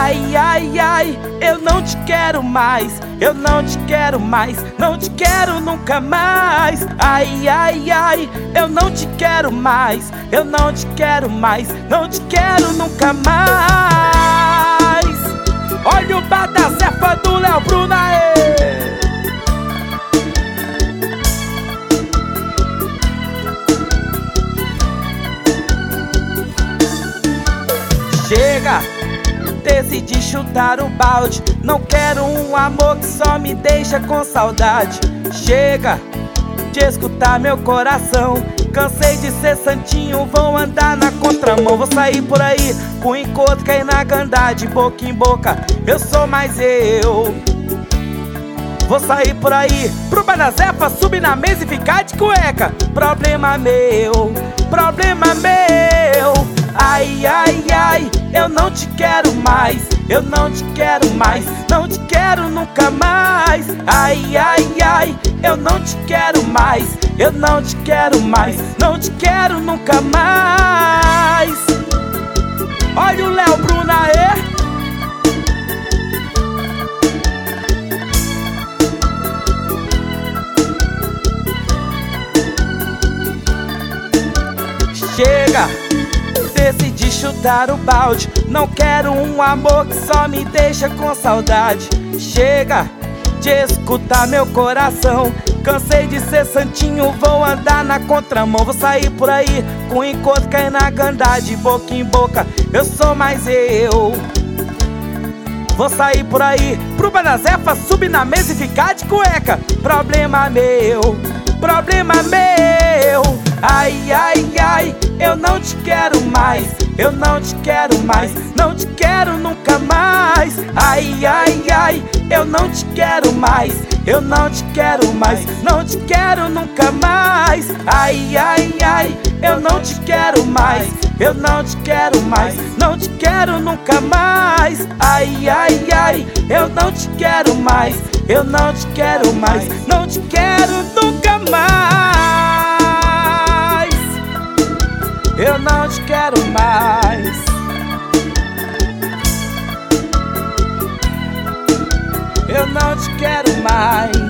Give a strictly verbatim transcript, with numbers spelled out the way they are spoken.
Ai, ai, ai, eu não te quero mais, eu não te quero mais, não te quero nunca mais. Ai, ai, ai, eu não te quero mais, eu não te quero mais, não te quero nunca mais. Olha o bar da Zefa do Léo Bruno, aê! Chega, decidi chutar o balde. Não quero um amor que só me deixa com saudade. Chega de escutar meu coração. Cansei de ser santinho, vou andar na contramão. Vou sair por aí, com encontro, cair na gandade. Boca em boca, eu sou mais eu. Vou sair por aí, pro bar da Zefa, subir na mesa e ficar de cueca. Problema meu, problema meu. Ai, ai, ai, eu não te quero mais, eu não te quero mais, não te quero nunca mais. Ai, ai, ai, eu não te quero mais, eu não te quero mais, não te quero nunca mais. Olha o Léo Bruno, aê! Chega, decidi chutar o balde. Não quero um amor que só me deixa com saudade. Chega de escutar meu coração. Cansei de ser santinho, vou andar na contramão. Vou sair por aí, com encontro, cair na gandade. Boca em boca, eu sou mais eu. Vou sair por aí, pro bar da Zefa, subir na mesa e ficar de cueca. Problema meu, problema meu. Ai, ai, ai, eu não te quero mais, eu não te quero mais, não te quero nunca mais. Ai, ai, ai, eu não te quero mais, eu não te quero mais, não te quero nunca mais. Ai, ai, ai, eu não te quero mais, eu não te quero mais, não te quero nunca mais. Ai, ai, ai, eu não te quero mais, eu não te quero mais, não te quero nunca mais. Eu não te quero mais. Eu não te quero mais.